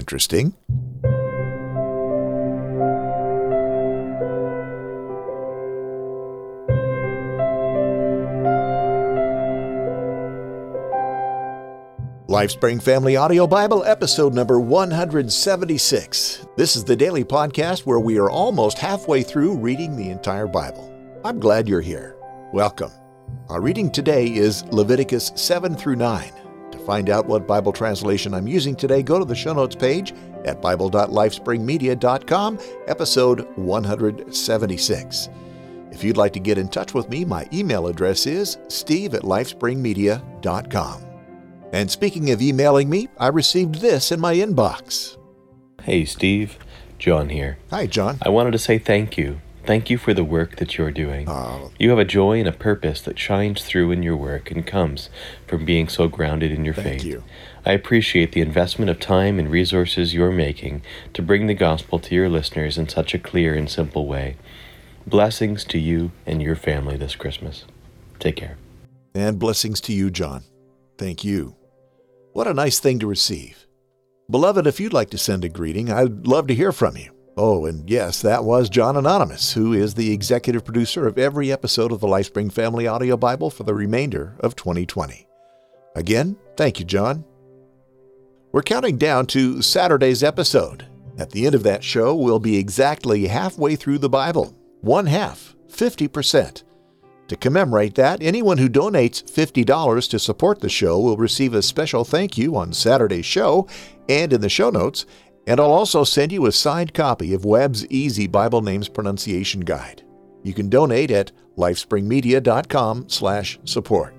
interesting. LifeSpring Family Audio Bible, episode number 176. This is the daily podcast where we are almost halfway through reading the entire Bible. I'm glad you're here. Welcome. Our reading today is Leviticus 7 through 9. To find out what Bible translation I'm using today, go to the show notes page at bible.lifespringmedia.com, episode 176. If you'd like to get in touch with me, my email address is steve@lifespringmedia.com. And speaking of emailing me, I received this in my inbox. Hey, Steve. John here. Hi, John. I wanted to say thank you. Thank you for the work that you're doing. You have a joy and a purpose that shines through in your work and comes from being so grounded in your faith. Thank you. I appreciate the investment of time and resources you're making to bring the gospel to your listeners in such a clear and simple way. Blessings to you and your family this Christmas. Take care. And blessings to you, John. Thank you. What a nice thing to receive. Beloved, if you'd like to send a greeting, I'd love to hear from you. Oh, and yes, that was John Anonymous, who is the executive producer of every episode of the LifeSpring Family Audio Bible for the remainder of 2020. Again, thank you, John. We're counting down to Saturday's episode. At the end of that show, we'll be exactly halfway through the Bible. One half, 50%. To commemorate that, anyone who donates $50 to support the show will receive a special thank you on Saturday's show and in the show notes, and I'll also send you a signed copy of Webb's Easy Bible Names Pronunciation Guide. You can donate at lifespringmedia.com/support.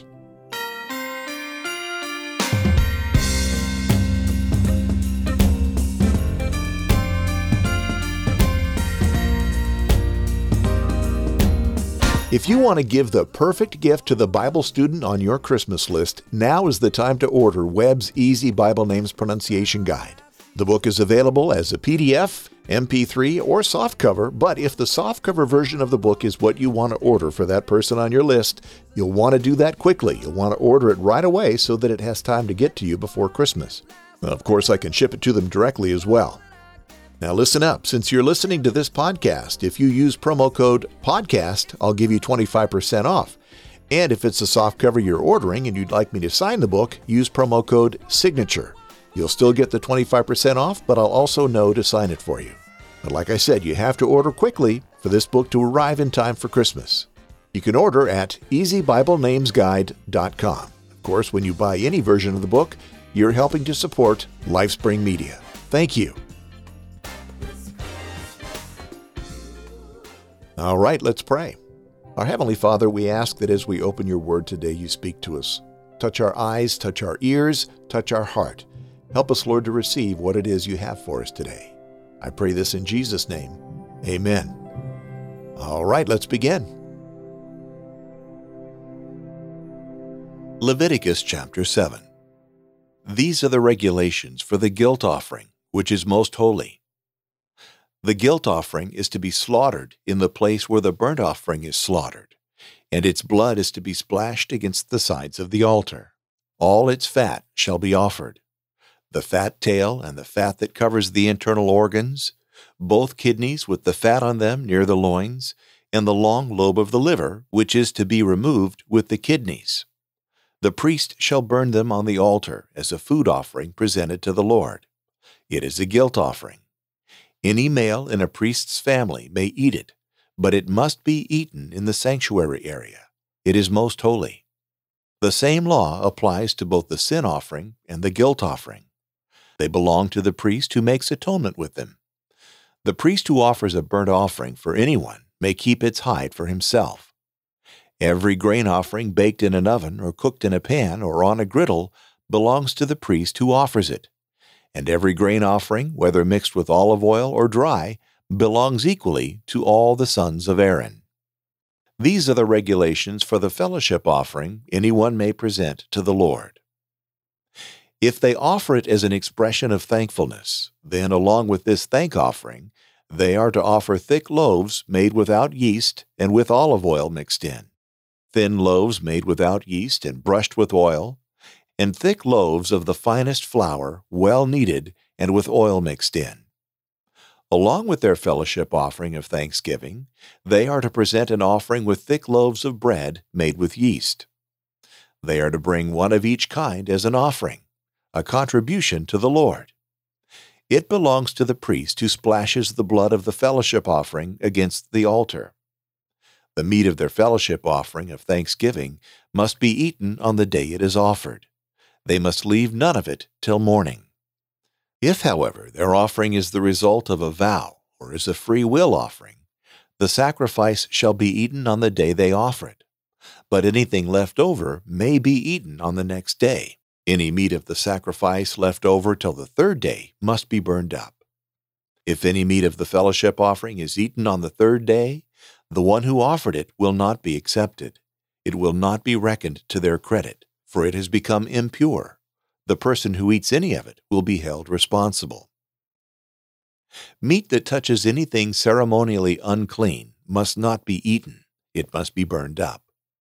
If you want to give the perfect gift to the Bible student on your Christmas list, now is the time to order Webb's Easy Bible Names Pronunciation Guide. The book is available as a PDF, MP3, or softcover, but if the softcover version of the book is what you want to order for that person on your list, you'll want to do that quickly. You'll want to order it right away so that it has time to get to you before Christmas. Of course, I can ship it to them directly as well. Now listen up, since you're listening to this podcast, if you use promo code PODCAST, I'll give you 25% off. And if it's a softcover you're ordering and you'd like me to sign the book, use promo code SIGNATURE. You'll still get the 25% off, but I'll also know to sign it for you. But like I said, you have to order quickly for this book to arrive in time for Christmas. You can order at easybiblenamesguide.com. Of course, when you buy any version of the book, you're helping to support LifeSpring Media. Thank you. All right, let's pray. Our Heavenly Father, we ask that as we open your word today, you speak to us. Touch our eyes, touch our ears, touch our heart. Help us, Lord, to receive what it is you have for us today. I pray this in Jesus' name. Amen. All right, let's begin. Leviticus chapter 7. These are the regulations for the guilt offering, which is most holy. The guilt offering is to be slaughtered in the place where the burnt offering is slaughtered, and its blood is to be splashed against the sides of the altar. All its fat shall be offered, the fat tail and the fat that covers the internal organs, both kidneys with the fat on them near the loins, and the long lobe of the liver, which is to be removed with the kidneys. The priest shall burn them on the altar as a food offering presented to the Lord. It is a guilt offering. Any male in a priest's family may eat it, but it must be eaten in the sanctuary area. It is most holy. The same law applies to both the sin offering and the guilt offering. They belong to the priest who makes atonement with them. The priest who offers a burnt offering for anyone may keep its hide for himself. Every grain offering baked in an oven or cooked in a pan or on a griddle belongs to the priest who offers it. And every grain offering, whether mixed with olive oil or dry, belongs equally to all the sons of Aaron. These are the regulations for the fellowship offering anyone may present to the Lord. If they offer it as an expression of thankfulness, then along with this thank offering, they are to offer thick loaves made without yeast and with olive oil mixed in, thin loaves made without yeast and brushed with oil, and thick loaves of the finest flour, well kneaded and with oil mixed in. Along with their fellowship offering of thanksgiving, they are to present an offering with thick loaves of bread made with yeast. They are to bring one of each kind as an offering, a contribution to the Lord. It belongs to the priest who splashes the blood of the fellowship offering against the altar. The meat of their fellowship offering of thanksgiving must be eaten on the day it is offered. They must leave none of it till morning. If, however, their offering is the result of a vow or is a free will offering, the sacrifice shall be eaten on the day they offer it, but anything left over may be eaten on the next day. Any meat of the sacrifice left over till the third day must be burned up. If any meat of the fellowship offering is eaten on the third day, the one who offered it will not be accepted. It will not be reckoned to their credit, for it has become impure. The person who eats any of it will be held responsible. Meat that touches anything ceremonially unclean must not be eaten. It must be burned up.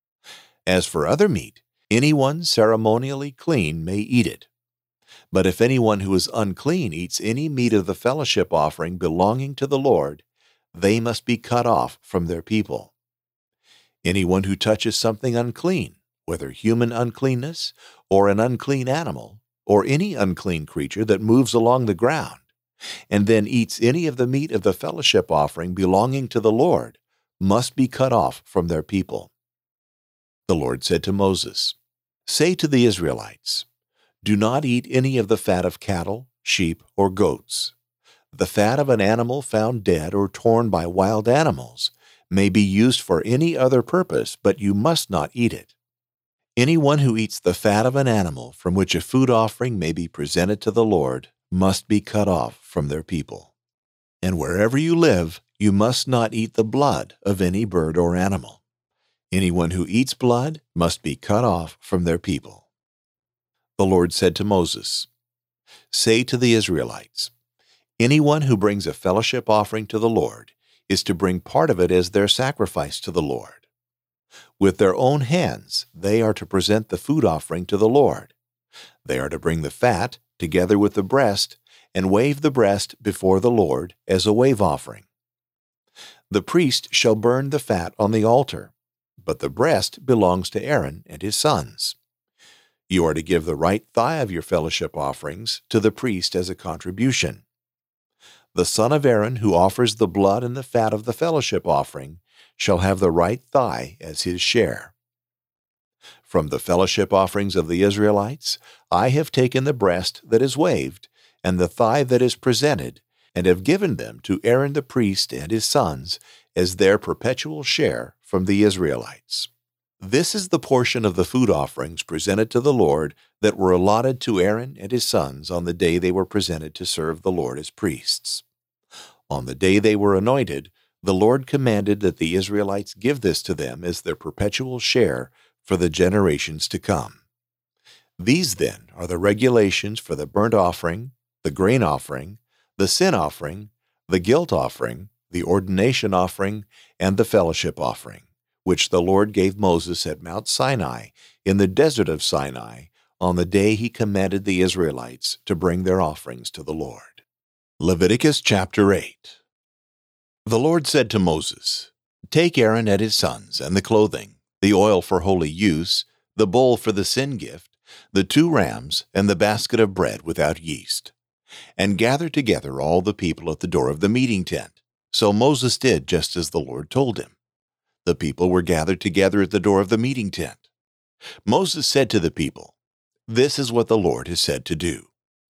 As for other meat, anyone ceremonially clean may eat it. But if anyone who is unclean eats any meat of the fellowship offering belonging to the Lord, they must be cut off from their people. Anyone who touches something unclean, whether human uncleanness or an unclean animal, or any unclean creature that moves along the ground, and then eats any of the meat of the fellowship offering belonging to the Lord, must be cut off from their people. The Lord said to Moses, "Say to the Israelites, do not eat any of the fat of cattle, sheep, or goats. The fat of an animal found dead or torn by wild animals may be used for any other purpose, but you must not eat it. Anyone who eats the fat of an animal from which a food offering may be presented to the Lord must be cut off from their people. And wherever you live, you must not eat the blood of any bird or animal. Anyone who eats blood must be cut off from their people." The Lord said to Moses, "Say to the Israelites, anyone who brings a fellowship offering to the Lord is to bring part of it as their sacrifice to the Lord. With their own hands they are to present the food offering to the Lord. They are to bring the fat together with the breast and wave the breast before the Lord as a wave offering. The priest shall burn the fat on the altar, but the breast belongs to Aaron and his sons. You are to give the right thigh of your fellowship offerings to the priest as a contribution. The son of Aaron who offers the blood and the fat of the fellowship offering shall have the right thigh as his share. From the fellowship offerings of the Israelites, I have taken the breast that is waved and the thigh that is presented, and have given them to Aaron the priest and his sons as their perpetual share from the Israelites. This is the portion of the food offerings presented to the Lord that were allotted to Aaron and his sons on the day they were presented to serve the Lord as priests. On the day they were anointed, the Lord commanded that the Israelites give this to them as their perpetual share for the generations to come. These, then, are the regulations for the burnt offering, the grain offering, the sin offering, the guilt offering, the ordination offering, and the fellowship offering, which the Lord gave Moses at Mount Sinai in the desert of Sinai on the day he commanded the Israelites to bring their offerings to the Lord. Leviticus chapter 8. The Lord said to Moses, "Take Aaron and his sons, and the clothing, the oil for holy use, the bowl for the sin gift, the 2 rams, and the basket of bread without yeast, and gather together all the people at the door of the meeting tent." So Moses did just as the Lord told him. The people were gathered together at the door of the meeting tent. Moses said to the people, "This is what the Lord has said to do."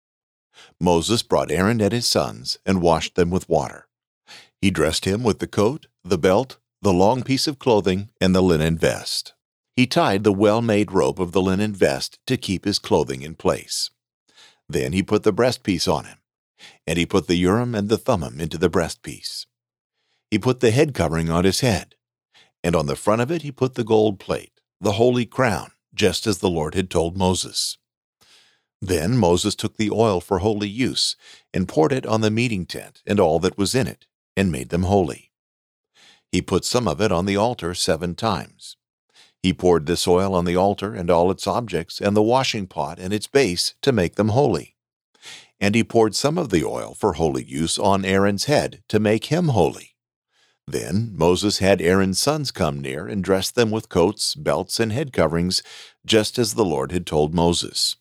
Moses brought Aaron and his sons and washed them with water. He dressed him with the coat, the belt, the long piece of clothing, and the linen vest. He tied the well-made rope of the linen vest to keep his clothing in place. Then he put the breastpiece on him, and he put the Urim and the Thummim into the breastpiece. He put the head covering on his head, and on the front of it he put the gold plate, the holy crown, just as the Lord had told Moses. Then Moses took the oil for holy use and poured it on the meeting tent and all that was in it, and made them holy. He put some of it on the altar 7 times. He poured this oil on the altar and all its objects and the washing pot and its base to make them holy. And he poured some of the oil for holy use on Aaron's head to make him holy. Then Moses had Aaron's sons come near and dress them with coats, belts, and head coverings, just as the Lord had told Moses.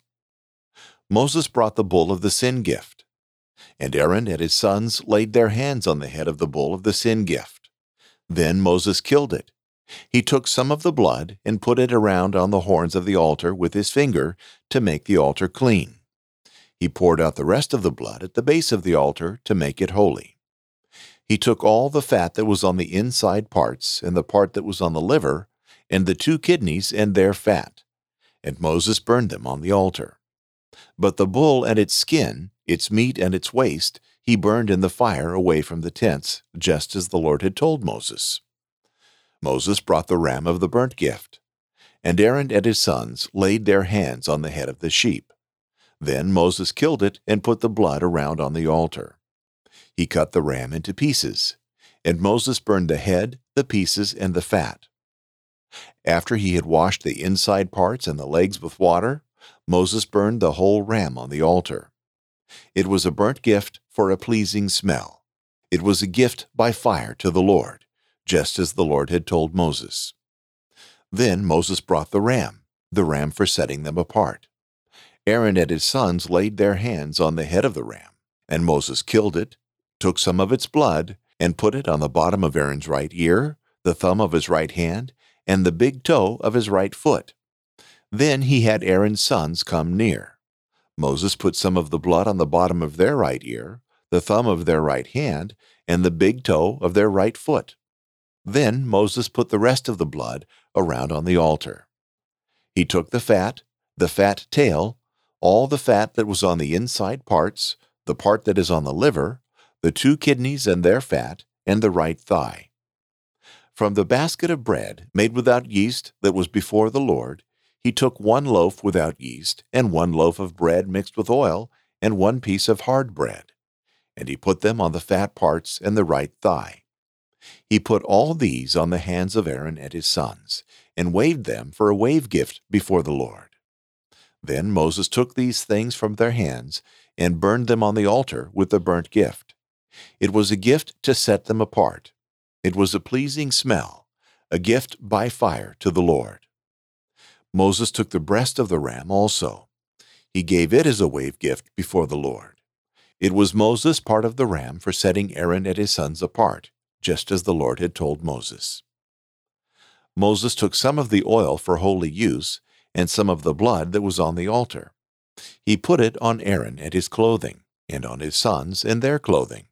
Moses brought the bull of the sin gift, and Aaron and his sons laid their hands on the head of the bull of the sin gift. Then Moses killed it. He took some of the blood and put it around on the horns of the altar with his finger to make the altar clean. He poured out the rest of the blood at the base of the altar to make it holy. He took all the fat that was on the inside parts and the part that was on the liver and the 2 kidneys and their fat, and Moses burned them on the altar. But the bull and its skin, its meat and its waste, he burned in the fire away from the tents, just as the Lord had told Moses. Moses brought the ram of the burnt gift, and Aaron and his sons laid their hands on the head of the sheep. Then Moses killed it and put the blood around on the altar. He cut the ram into pieces, and Moses burned the head, the pieces, and the fat. After he had washed the inside parts and the legs with water, Moses burned the whole ram on the altar. It was a burnt gift for a pleasing smell. It was a gift by fire to the Lord, just as the Lord had told Moses. Then Moses brought the ram for setting them apart. Aaron and his sons laid their hands on the head of the ram, and Moses killed it, took some of its blood, and put it on the bottom of Aaron's right ear, the thumb of his right hand, and the big toe of his right foot. Then he had Aaron's sons come near. Moses put some of the blood on the bottom of their right ear, the thumb of their right hand, and the big toe of their right foot. Then Moses put the rest of the blood around on the altar. He took the fat tail, all the fat that was on the inside parts, the part that is on the liver, the 2 kidneys and their fat, and the right thigh. From the basket of bread made without yeast that was before the Lord, he took 1 loaf without yeast, and 1 loaf of bread mixed with oil, and 1 piece of hard bread. And he put them on the fat parts and the right thigh. He put all these on the hands of Aaron and his sons, and waved them for a wave gift before the Lord. Then Moses took these things from their hands, and burned them on the altar with the burnt gift. It was a gift to set them apart. It was a pleasing smell, a gift by fire to the Lord. Moses took the breast of the ram also. He gave it as a wave gift before the Lord. It was Moses' part of the ram for setting Aaron and his sons apart, just as the Lord had told Moses. Moses took some of the oil for holy use, and some of the blood that was on the altar. He put it on Aaron and his clothing, and on his sons and their clothing.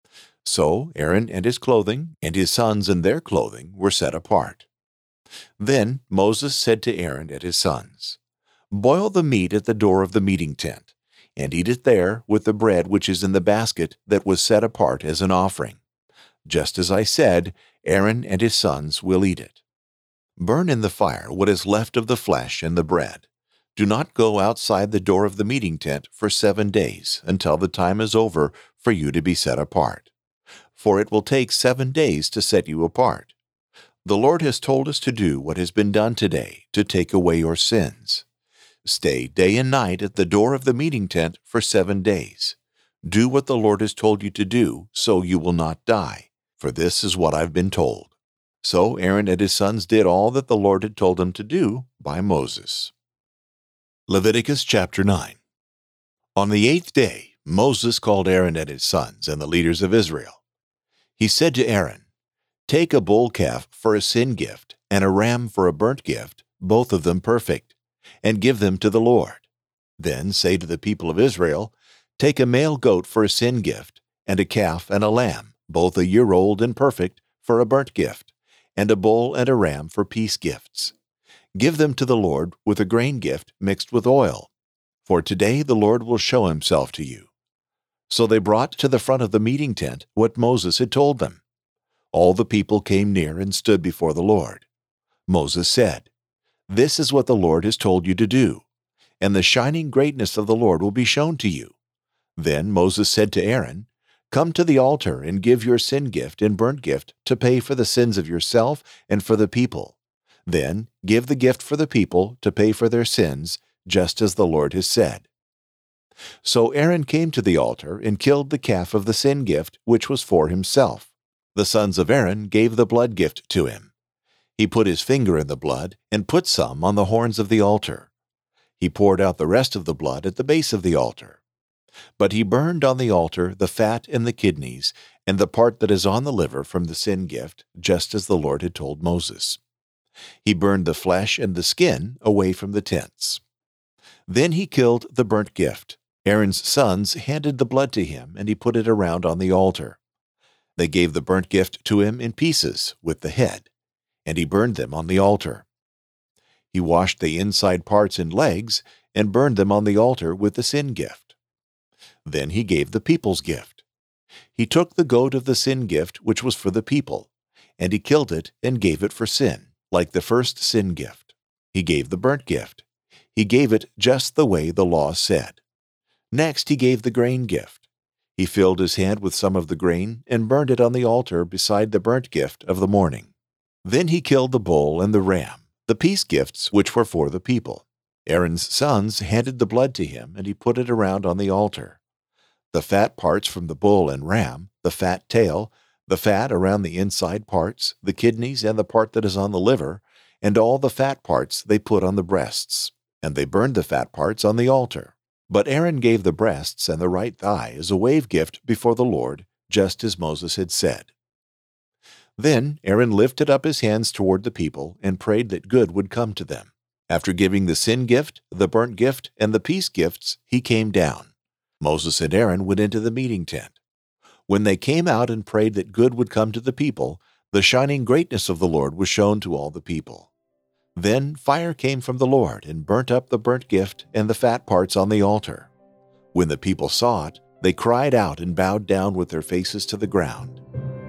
So Aaron and his clothing, and his sons and their clothing were set apart. Then Moses said to Aaron and his sons, "Boil the meat at the door of the meeting tent, and eat it there with the bread which is in the basket that was set apart as an offering. Just as I said, Aaron and his sons will eat it. Burn in the fire what is left of the flesh and the bread. Do not go outside the door of the meeting tent for 7 days until the time is over for you to be set apart. For it will take 7 days to set you apart. The Lord has told us to do what has been done today to take away your sins. Stay day and night at the door of the meeting tent for 7 days. Do what the Lord has told you to do, so you will not die, for this is what I've been told." So Aaron and his sons did all that the Lord had told them to do by Moses. Leviticus chapter 9. On the 8th day, Moses called Aaron and his sons and the leaders of Israel. He said to Aaron, "Take a bull calf for a sin gift and a ram for a burnt gift, both of them perfect, and give them to the Lord. Then say to the people of Israel, Take a male goat for a sin gift, and a calf and a lamb, both a year old and perfect, for a burnt gift, and a bull and a ram for peace gifts. Give them to the Lord with a grain gift mixed with oil, for today the Lord will show himself to you." So they brought to the front of the meeting tent what Moses had told them. All the people came near and stood before the Lord. Moses said, "This is what the Lord has told you to do, and the shining greatness of the Lord will be shown to you." Then Moses said to Aaron, "Come to the altar and give your sin gift and burnt gift to pay for the sins of yourself and for the people. Then give the gift for the people to pay for their sins, just as the Lord has said." So Aaron came to the altar and killed the calf of the sin gift, which was for himself. The sons of Aaron gave the blood gift to him. He put his finger in the blood and put some on the horns of the altar. He poured out the rest of the blood at the base of the altar. But he burned on the altar the fat and the kidneys and the part that is on the liver from the sin gift, just as the Lord had told Moses. He burned the flesh and the skin away from the tents. Then he killed the burnt gift. Aaron's sons handed the blood to him, and he put it around on the altar. They gave the burnt gift to him in pieces with the head, and he burned them on the altar. He washed the inside parts and legs and burned them on the altar with the sin gift. Then he gave the people's gift. He took the goat of the sin gift, which was for the people, and he killed it and gave it for sin, like the first sin gift. He gave the burnt gift. He gave it just the way the law said. Next he gave the grain gift. He filled his hand with some of the grain and burned it on the altar beside the burnt gift of the morning. Then he killed the bull and the ram, the peace gifts which were for the people. Aaron's sons handed the blood to him, and he put it around on the altar. The fat parts from the bull and ram, the fat tail, the fat around the inside parts, the kidneys and the part that is on the liver, and all the fat parts they put on the breasts, and they burned the fat parts on the altar. But Aaron gave the breasts and the right thigh as a wave gift before the Lord, just as Moses had said. Then Aaron lifted up his hands toward the people and prayed that good would come to them. After giving the sin gift, the burnt gift, and the peace gifts, he came down. Moses and Aaron went into the meeting tent. When they came out and prayed that good would come to the people, the shining greatness of the Lord was shown to all the people. Then fire came from the Lord and burnt up the burnt gift and the fat parts on the altar. When the people saw it, they cried out and bowed down with their faces to the ground.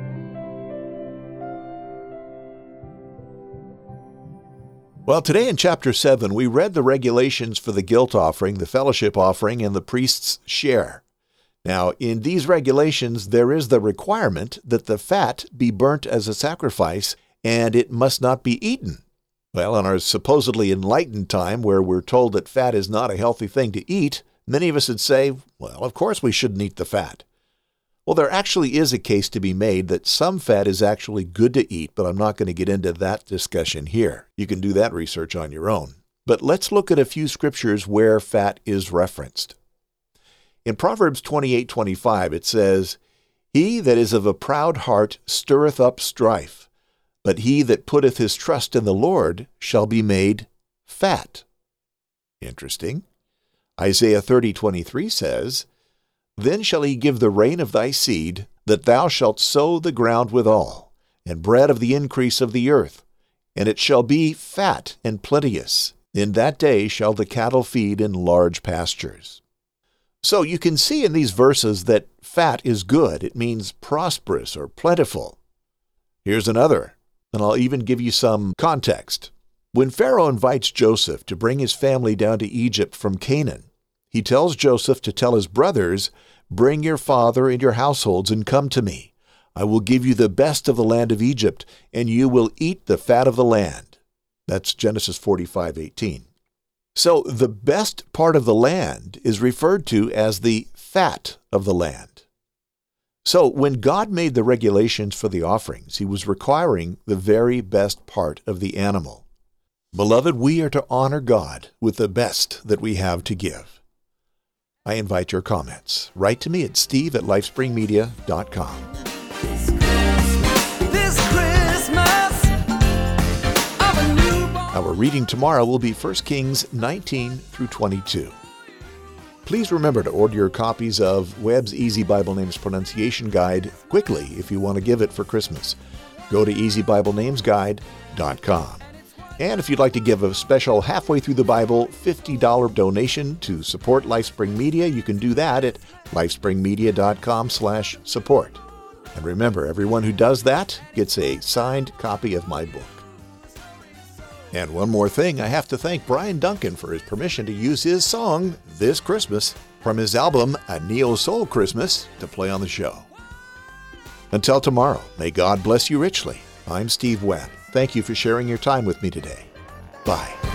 Well, today in chapter 7, we read the regulations for the guilt offering, the fellowship offering, and the priest's share. Now, in these regulations, there is the requirement that the fat be burnt as a sacrifice, and it must not be eaten. Well, in our supposedly enlightened time, where we're told that fat is not a healthy thing to eat, many of us would say, well, of course we shouldn't eat the fat. Well, there actually is a case to be made that some fat is actually good to eat, but I'm not going to get into that discussion here. You can do that research on your own. But let's look at a few scriptures where fat is referenced. In Proverbs 28:25, it says, "He that is of a proud heart stirreth up strife, but he that putteth his trust in the Lord shall be made fat." Interesting. Isaiah 30:23 says, "Then shall he give the rain of thy seed, that thou shalt sow the ground withal, and bread of the increase of the earth, and it shall be fat and plenteous. In that day shall the cattle feed in large pastures." So you can see in these verses that fat is good. It means prosperous or plentiful. Here's another, and I'll even give you some context. When Pharaoh invites Joseph to bring his family down to Egypt from Canaan, he tells Joseph to tell his brothers, "Bring your father and your households and come to me. I will give you the best of the land of Egypt, and you will eat the fat of the land." That's Genesis 45:18. So the best part of the land is referred to as the fat of the land. So when God made the regulations for the offerings, he was requiring the very best part of the animal. Beloved, we are to honor God with the best that we have to give. I invite your comments. Write to me at steve@lifespringmedia.com. Our reading tomorrow will be 1 Kings 19 through 22. Please remember to order your copies of Webb's Easy Bible Names Pronunciation Guide quickly if you want to give it for Christmas. Go to easybiblenamesguide.com. And if you'd like to give a special halfway through the Bible $50 donation to support LifeSpring Media, you can do that at lifespringmedia.com/support. And remember, everyone who does that gets a signed copy of my book. And one more thing, I have to thank Brian Duncan for his permission to use his song, This Christmas, from his album, A Neo-Soul Christmas, to play on the show. Until tomorrow, may God bless you richly. I'm Steve Webb. Thank you for sharing your time with me today. Bye.